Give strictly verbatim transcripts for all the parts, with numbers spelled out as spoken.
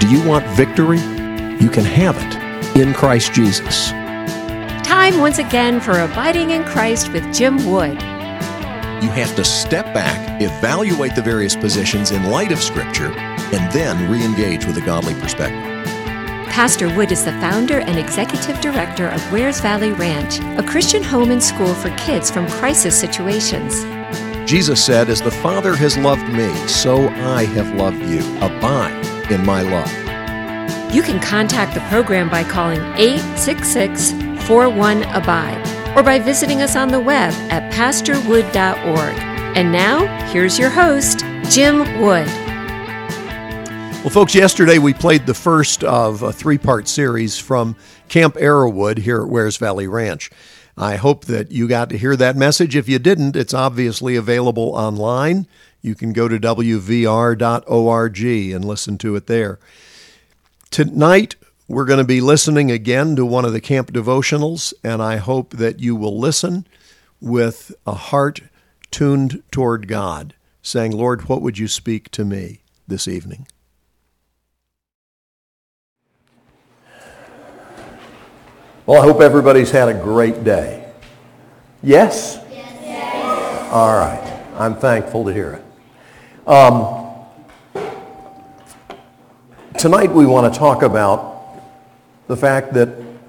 Do you want victory? You can have it in Christ Jesus. Time once again for Abiding in Christ with Jim Wood. You have to step back, evaluate the various positions in light of Scripture, and then re-engage with a godly perspective. Pastor Wood is the founder and executive director of Wares Valley Ranch, a Christian home and school for kids from crisis situations. Jesus said, "As the Father has loved me, so I have loved you. Abide in my love." You can contact the program by calling eight six six, four one, ABIDE or by visiting us on the web at pastor wood dot org. And now, here's your host, Jim Wood. Well, folks, yesterday we played the first of a three-part series from Camp Arrowwood here at Wares Valley Ranch. I hope that you got to hear that message. If you didn't, it's obviously available online. You can go to w v r dot org and listen to it there. Tonight, we're going to be listening again to one of the camp devotionals, and I hope that you will listen with a heart tuned toward God, saying, "Lord, what would you speak to me this evening?" Well, I hope everybody's had a great day. Yes? Yes. All right. I'm thankful to hear it. Um, tonight we want to talk about the fact that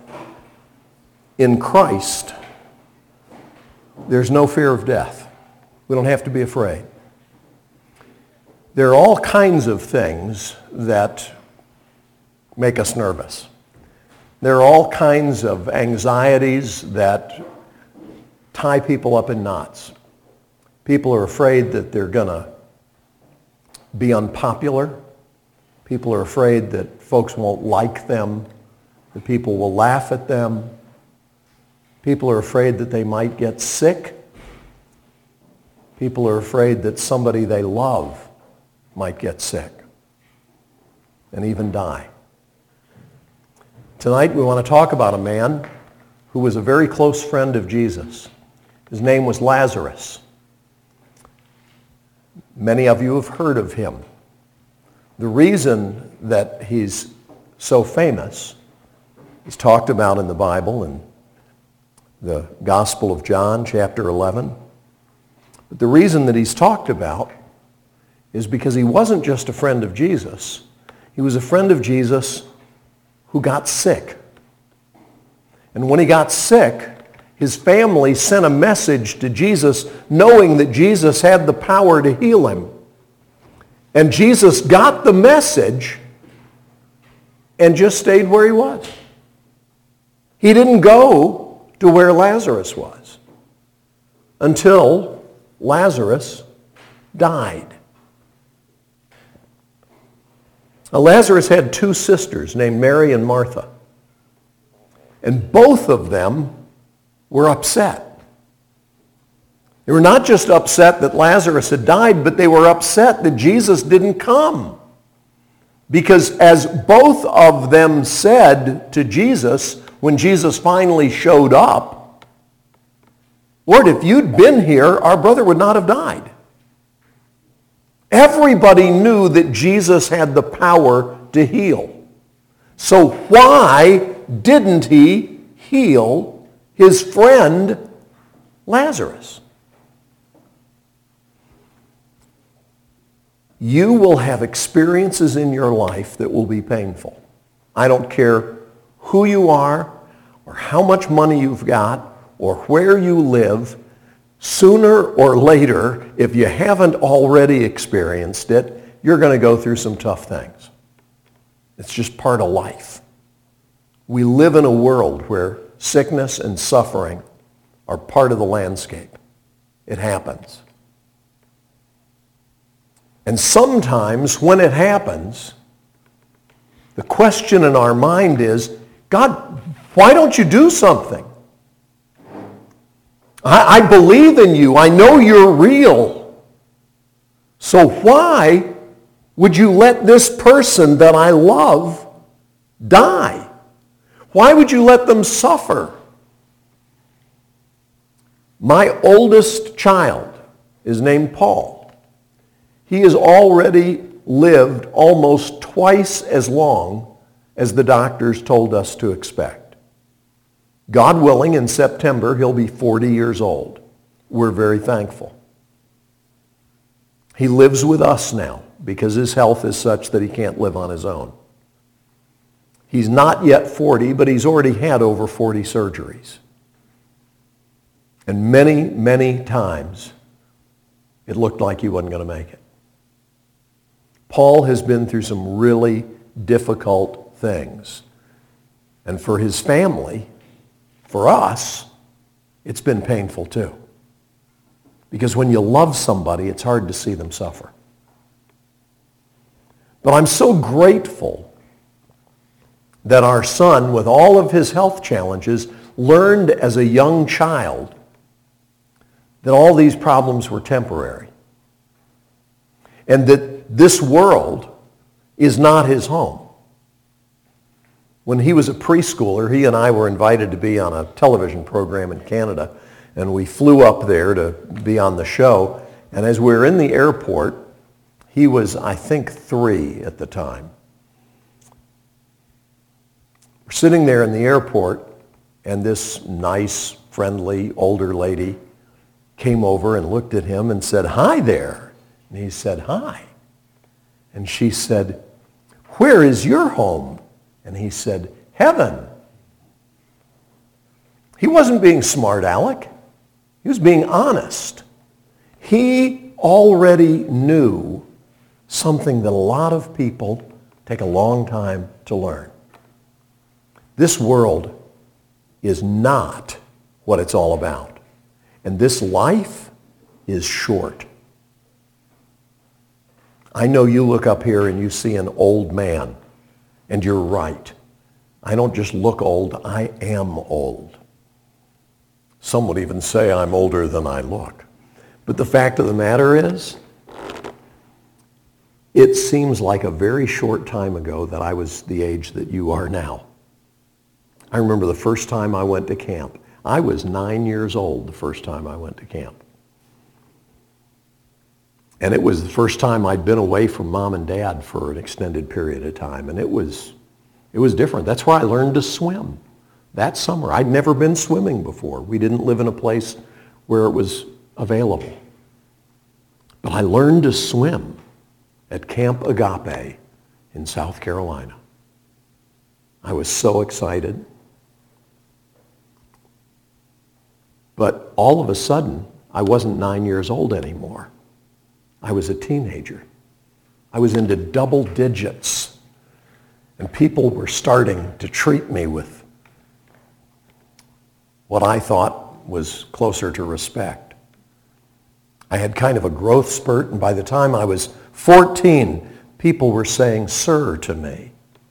in Christ there's no fear of death. We don't have to be afraid. There are all kinds of things that make us nervous. There are all kinds of anxieties that tie people up in knots. People are afraid that they're going to be unpopular. People are afraid that folks won't like them, that people will laugh at them. People are afraid that they might get sick. People are afraid that somebody they love might get sick and even die. Tonight we want to talk about a man who was a very close friend of Jesus. His name was Lazarus. Many of you have heard of him. The reason that he's so famous, he's talked about in the Bible in the Gospel of John, chapter eleven. But the reason that he's talked about is because he wasn't just a friend of Jesus. He was a friend of Jesus who got sick. And when he got sick, his family sent a message to Jesus knowing that Jesus had the power to heal him. And Jesus got the message and just stayed where he was. He didn't go to where Lazarus was until Lazarus died. Now, Lazarus had two sisters named Mary and Martha. And both of them were upset. They were not just upset that Lazarus had died, but they were upset that Jesus didn't come. Because as both of them said to Jesus, when Jesus finally showed up, "Lord, if you'd been here, our brother would not have died." Everybody knew that Jesus had the power to heal. So why didn't he heal his friend Lazarus? You will have experiences in your life that will be painful. I don't care who you are or how much money you've got or where you live. Sooner or later, if you haven't already experienced it, you're going to go through some tough things. It's just part of life. We live in a world where sickness and suffering are part of the landscape. It happens. And sometimes when it happens, the question in our mind is, God, why don't you do something? I, I believe in you. I know you're real. So why would you let this person that I love die? Why would you let them suffer? My oldest child is named Paul. He is already lived almost twice as long as the doctors told us to expect. God willing, in September, he'll be forty years old. We're very thankful. He lives with us now because his health is such that he can't live on his own. He's not yet forty, but he's already had over forty surgeries. And many, many times, it looked like he wasn't going to make it. Paul has been through some really difficult things. And for his family, for us, it's been painful too. Because when you love somebody, it's hard to see them suffer. But I'm so grateful that our son, with all of his health challenges, learned as a young child that all these problems were temporary. And that this world is not his home. When he was a preschooler, he and I were invited to be on a television program in Canada, and we flew up there to be on the show. And as we were in the airport, he was, I think, three at the time. We're sitting there in the airport, and this nice, friendly, older lady came over and looked at him and said, "Hi there." And he said, "Hi." And she said, "Where is your home?" And he said, "Heaven." He wasn't being smart aleck. He was being honest. He already knew something that a lot of people take a long time to learn. This world is not what it's all about. And this life is short. I know you look up here and you see an old man, and you're right. I don't just look old, I am old. Some would even say I'm older than I look. But the fact of the matter is, it seems like a very short time ago that I was the age that you are now. I remember the first time I went to camp. I was nine years old the first time I went to camp. And it was the first time I'd been away from mom and dad for an extended period of time. And it was, it was different. That's where I learned to swim that summer. I'd never been swimming before. We didn't live in a place where it was available. But I learned to swim at Camp Agape in South Carolina. I was so excited. But all of a sudden, I wasn't nine years old anymore. I was a teenager. I was into double digits. And people were starting to treat me with what I thought was closer to respect. I had kind of a growth spurt, and by the time I was fourteen, people were saying "sir" to me.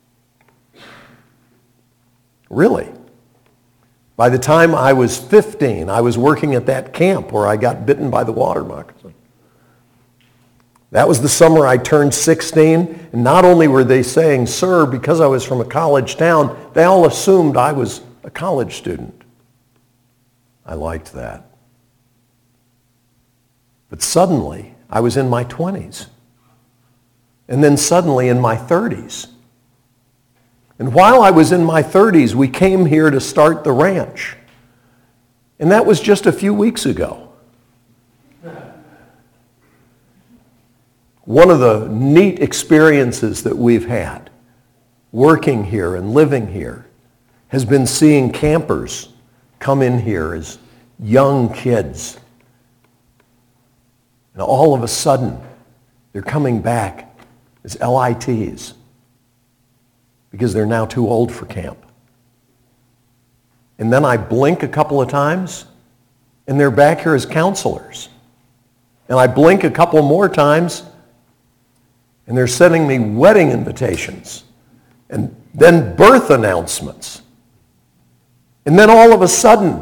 Really. By the time I was fifteen, I was working at that camp where I got bitten by the water moccasin. That was the summer I turned sixteen, and not only were they saying "sir" because I was from a college town, they all assumed I was a college student. I liked that. But suddenly, I was in my twenties. And then suddenly in my thirties. And while I was in my thirties, we came here to start the ranch. And that was just a few weeks ago. One of the neat experiences that we've had working here and living here has been seeing campers come in here as young kids. And all of a sudden, they're coming back as L I Ts. Because they're now too old for camp. And then I blink a couple of times, and they're back here as counselors. And I blink a couple more times, and they're sending me wedding invitations, and then birth announcements. And then all of a sudden,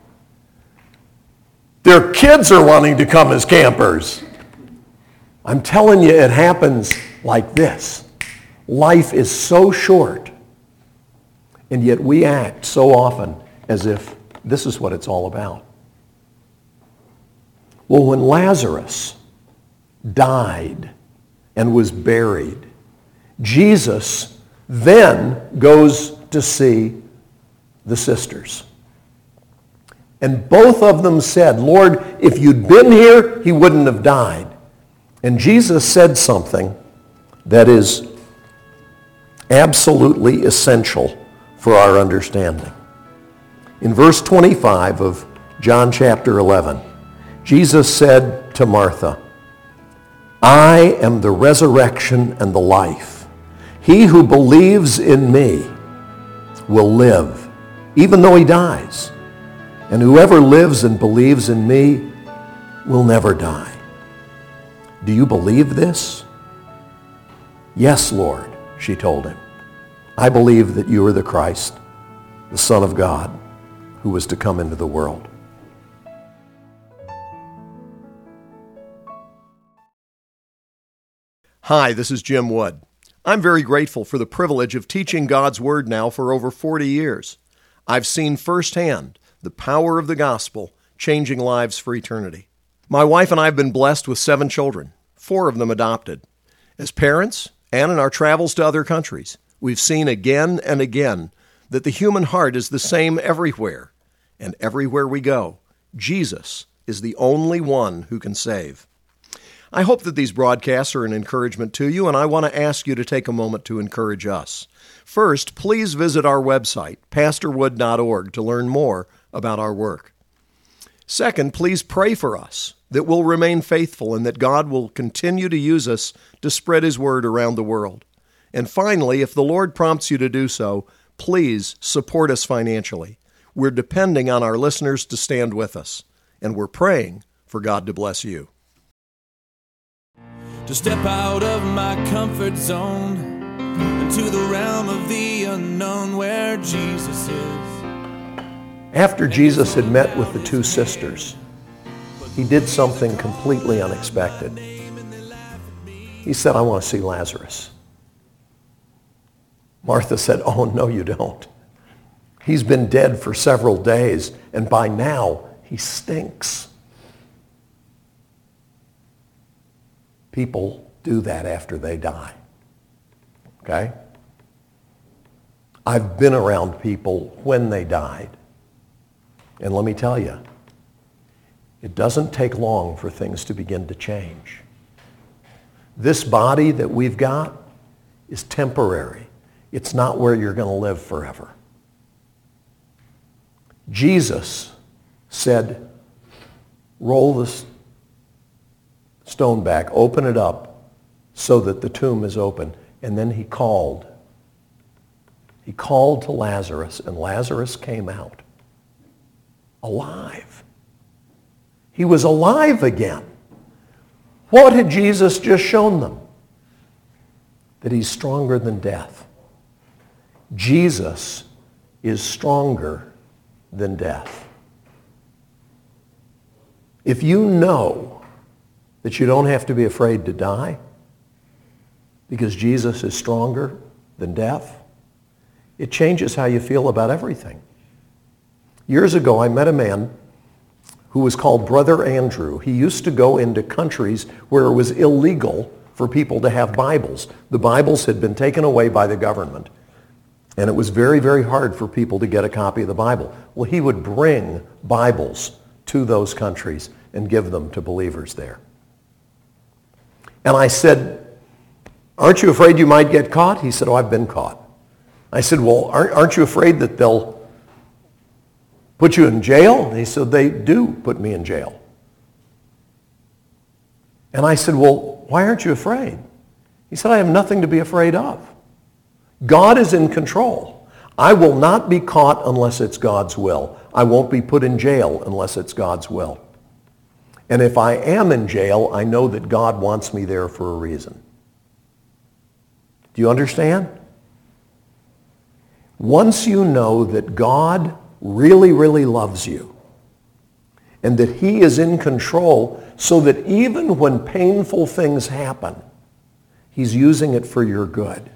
their kids are wanting to come as campers. I'm telling you, it happens like this. Life is so short, and yet we act so often as if this is what it's all about. Well, when Lazarus died and was buried. Jesus then goes to see the sisters. And both of them said, Lord, if you'd been here, he wouldn't have died. And Jesus said something that is absolutely essential for our understanding. In verse twenty-five of John chapter eleven, Jesus said to Martha, I am the resurrection and the life. He who believes in me will live, even though he dies. And whoever lives and believes in me will never die. Do you believe this? Yes, Lord, she told him. I believe that you are the Christ, the Son of God, who was to come into the world. Hi, this is Jim Wood. I'm very grateful for the privilege of teaching God's Word now for over forty years. I've seen firsthand the power of the gospel changing lives for eternity. My wife and I have been blessed with seven children, four of them adopted. As parents, and in our travels to other countries, we've seen again and again that the human heart is the same everywhere. And everywhere we go, Jesus is the only one who can save. I hope that these broadcasts are an encouragement to you, and I want to ask you to take a moment to encourage us. First, please visit our website, pastor wood dot org, to learn more about our work. Second, please pray for us that we'll remain faithful and that God will continue to use us to spread His word around the world. And finally, if the Lord prompts you to do so, please support us financially. We're depending on our listeners to stand with us, and we're praying for God to bless you. To step out of my comfort zone into the realm of the unknown where Jesus is. After Jesus had met with the two sisters, he did something completely unexpected. He said, I want to see Lazarus. Martha said, oh, no, you don't. He's been dead for several days, and by now he stinks. People do that after they die. Okay? I've been around people when they died. And let me tell you, it doesn't take long for things to begin to change. This body that we've got is temporary. It's not where you're going to live forever. Jesus said, roll this stone back, open it up so that the tomb is open. And then he called. He called to Lazarus, and Lazarus came out alive. He was alive again. What had Jesus just shown them? That he's stronger than death. Jesus is stronger than death. If you know that you don't have to be afraid to die because Jesus is stronger than death, it changes how you feel about everything. Years ago, I met a man who was called Brother Andrew. He used to go into countries where it was illegal for people to have Bibles. The Bibles had been taken away by the government, and it was very, very hard for people to get a copy of the Bible. Well, he would bring Bibles to those countries and give them to believers there. And I said, aren't you afraid you might get caught? He said, oh, I've been caught. I said, well, aren't you afraid that they'll put you in jail? And he said, they do put me in jail. And I said, well, why aren't you afraid? He said, I have nothing to be afraid of. God is in control. I will not be caught unless it's God's will. I won't be put in jail unless it's God's will. And if I am in jail, I know that God wants me there for a reason. Do you understand? Once you know that God really, really loves you and that he is in control so that even when painful things happen, he's using it for your good,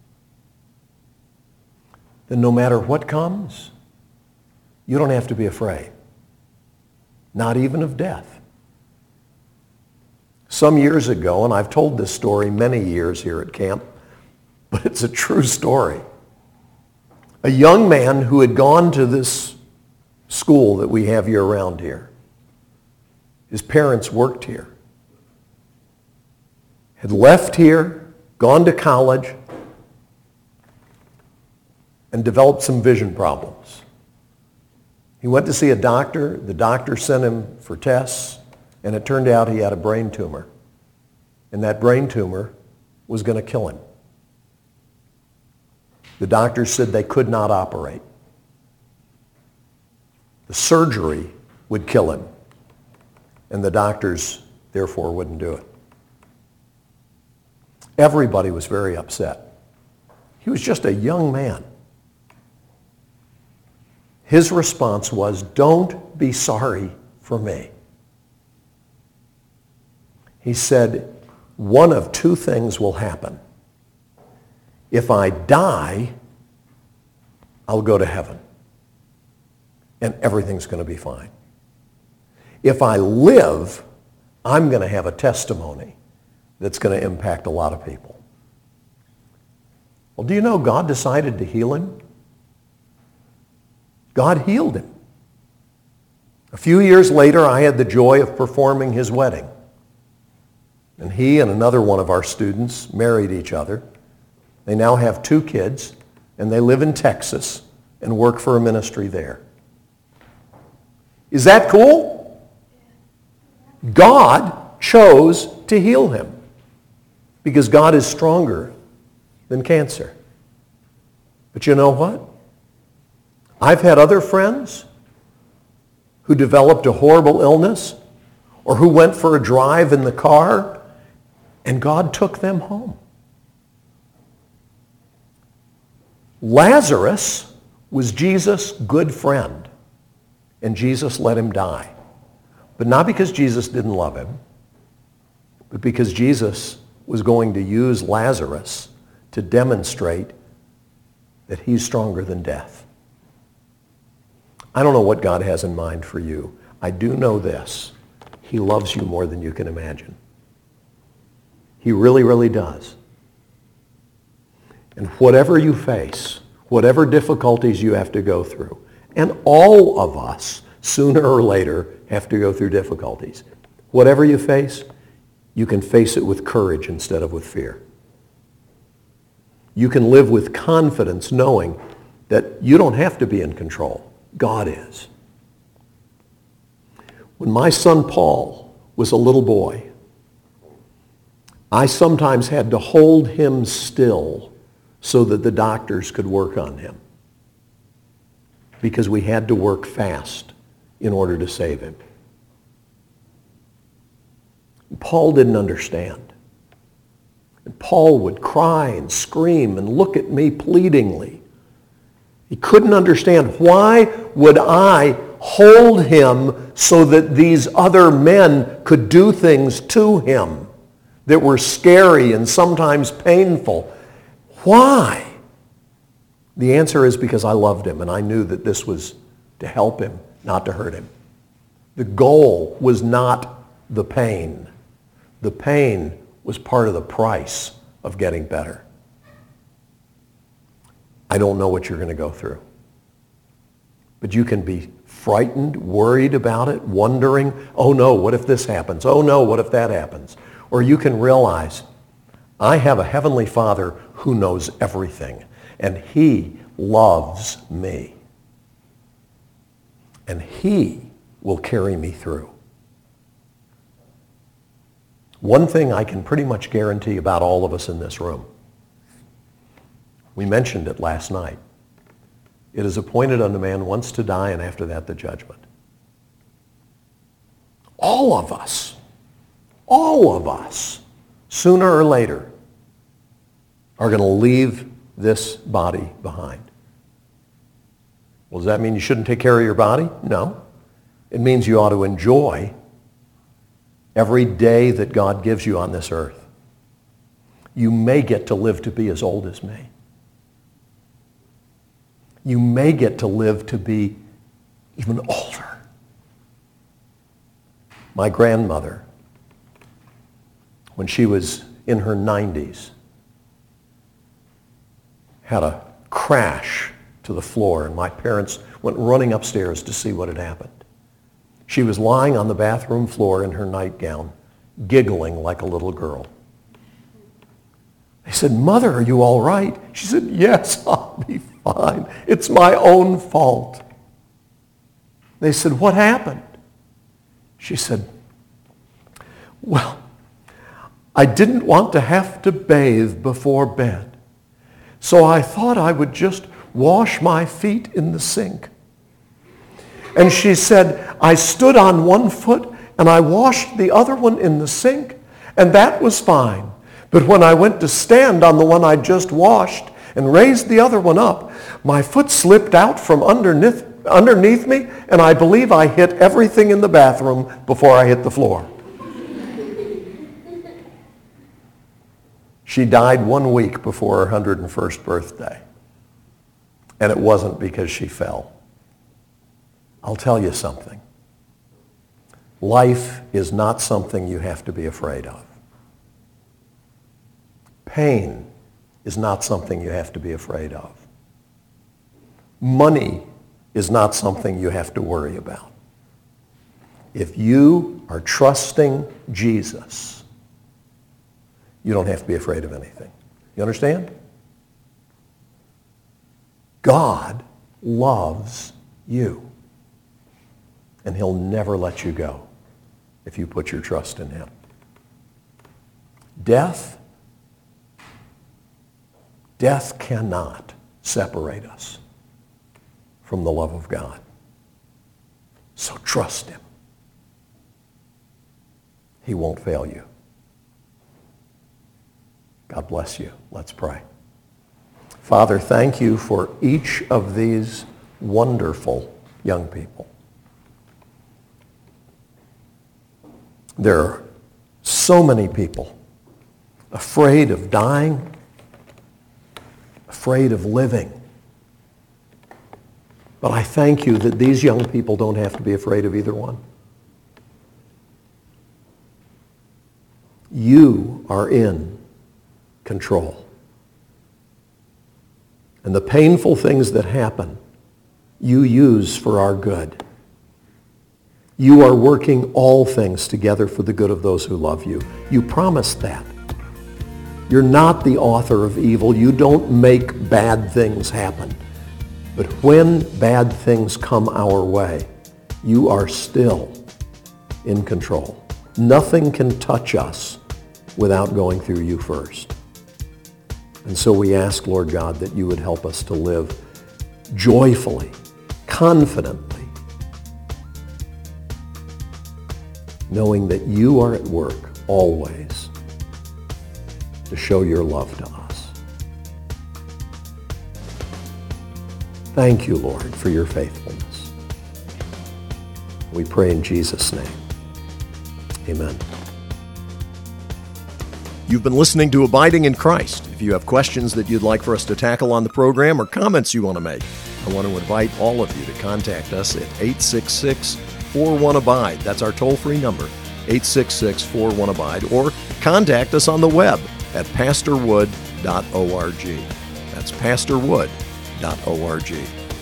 then no matter what comes, you don't have to be afraid, not even of death. Some years ago, and I've told this story many years here at camp, but it's a true story. A young man who had gone to this school that we have year round here. His parents worked here. Had left here, gone to college, and developed some vision problems. He went to see a doctor. The doctor sent him for tests, and it turned out he had a brain tumor. And that brain tumor was going to kill him. The doctors said they could not operate. The surgery would kill him, and the doctors, therefore, wouldn't do it. Everybody was very upset. He was just a young man. His response was, "Don't be sorry for me." He said, "One of two things will happen. If I die, I'll go to heaven, and everything's going to be fine. If I live, I'm going to have a testimony that's going to impact a lot of people." Well, do you know God decided to heal him? God healed him. A few years later, I had the joy of performing his wedding. And he and another one of our students married each other. They now have two kids, and they live in Texas and work for a ministry there. Is that cool? God chose to heal him because God is stronger than cancer. But you know what? I've had other friends who developed a horrible illness or who went for a drive in the car, and God took them home. Lazarus was Jesus' good friend, and Jesus let him die. But not because Jesus didn't love him, but because Jesus was going to use Lazarus to demonstrate that he's stronger than death. I don't know what God has in mind for you. I do know this. He loves you more than you can imagine. He really, really does. And whatever you face, whatever difficulties you have to go through, and all of us, sooner or later, have to go through difficulties. Whatever you face, you can face it with courage instead of with fear. You can live with confidence knowing that you don't have to be in control. God is. When my son Paul was a little boy, I sometimes had to hold him still so that the doctors could work on him, because we had to work fast in order to save him. Paul didn't understand. And Paul would cry and scream and look at me pleadingly. He couldn't understand, why would I hold him so that these other men could do things to him that were scary and sometimes painful? Why? The answer is because I loved him, and I knew that this was to help him, not to hurt him. The goal was not the pain. The pain was part of the price of getting better. I don't know what you're going to go through. But you can be frightened, worried about it, wondering, oh no, what if this happens? Oh no, what if that happens? Or you can realize, I have a heavenly Father who knows everything, and he loves me. And he will carry me through. One thing I can pretty much guarantee about all of us in this room, we mentioned it last night. It is appointed unto man once to die, and after that the judgment. All of us, all of us, sooner or later, are going to leave this body behind. Well, does that mean you shouldn't take care of your body? No. It means you ought to enjoy every day that God gives you on this earth. You may get to live to be as old as me. You may get to live to be even older. My grandmother when she was in her nineties, had a crash to the floor, and my parents went running upstairs to see what had happened. She was lying on the bathroom floor in her nightgown, giggling like a little girl. They said, "Mother, are you all right?" She said, "Yes, I'll be fine. It's my own fault." They said, "What happened?" She said, "Well, I didn't want to have to bathe before bed, so I thought I would just wash my feet in the sink." And she said, "I stood on one foot and I washed the other one in the sink, and that was fine. But when I went to stand on the one I just washed and raised the other one up, my foot slipped out from underneath, underneath me, and I believe I hit everything in the bathroom before I hit the floor." She died one week before her one hundred first birthday. And it wasn't because she fell. I'll tell you something. Life is not something you have to be afraid of. Pain is not something you have to be afraid of. Money is not something you have to worry about. If you are trusting Jesus, you don't have to be afraid of anything. You understand? God loves you. And he'll never let you go if you put your trust in him. Death, death cannot separate us from the love of God. So trust him. He won't fail you. God bless you. Let's pray. Father, thank you for each of these wonderful young people. There are so many people afraid of dying, afraid of living. But I thank you that these young people don't have to be afraid of either one. You are in control. And the painful things that happen, you use for our good. You are working all things together for the good of those who love you. You promised that. You're not the author of evil. You don't make bad things happen. But when bad things come our way, you are still in control. Nothing can touch us without going through you first. And so we ask, Lord God, that you would help us to live joyfully, confidently, knowing that you are at work always to show your love to us. Thank you, Lord, for your faithfulness. We pray in Jesus' name. Amen. You've been listening to Abiding in Christ. If you have questions that you'd like for us to tackle on the program or comments you want to make, I want to invite all of you to contact us at eight six six, four one, abide. That's our toll-free number, eight six six, four one, abide. Or contact us on the web at pastor wood dot org. That's pastor wood dot org.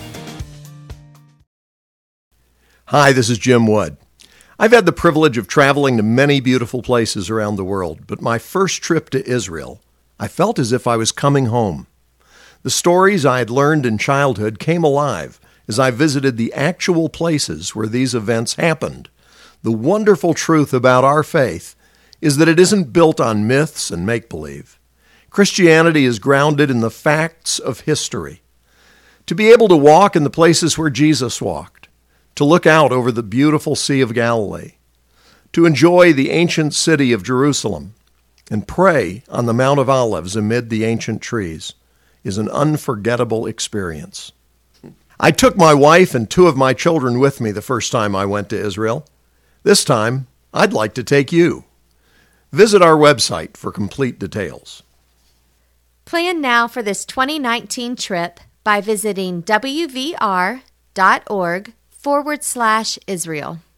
Hi, this is Jim Wood. I've had the privilege of traveling to many beautiful places around the world, but my first trip to Israel, I felt as if I was coming home. The stories I had learned in childhood came alive as I visited the actual places where these events happened. The wonderful truth about our faith is that it isn't built on myths and make-believe. Christianity is grounded in the facts of history. To be able to walk in the places where Jesus walked, to look out over the beautiful Sea of Galilee, to enjoy the ancient city of Jerusalem, and pray on the Mount of Olives amid the ancient trees is an unforgettable experience. I took my wife and two of my children with me the first time I went to Israel. This time, I'd like to take you. Visit our website for complete details. Plan now for this twenty nineteen trip by visiting w v r dot org forward slash Israel.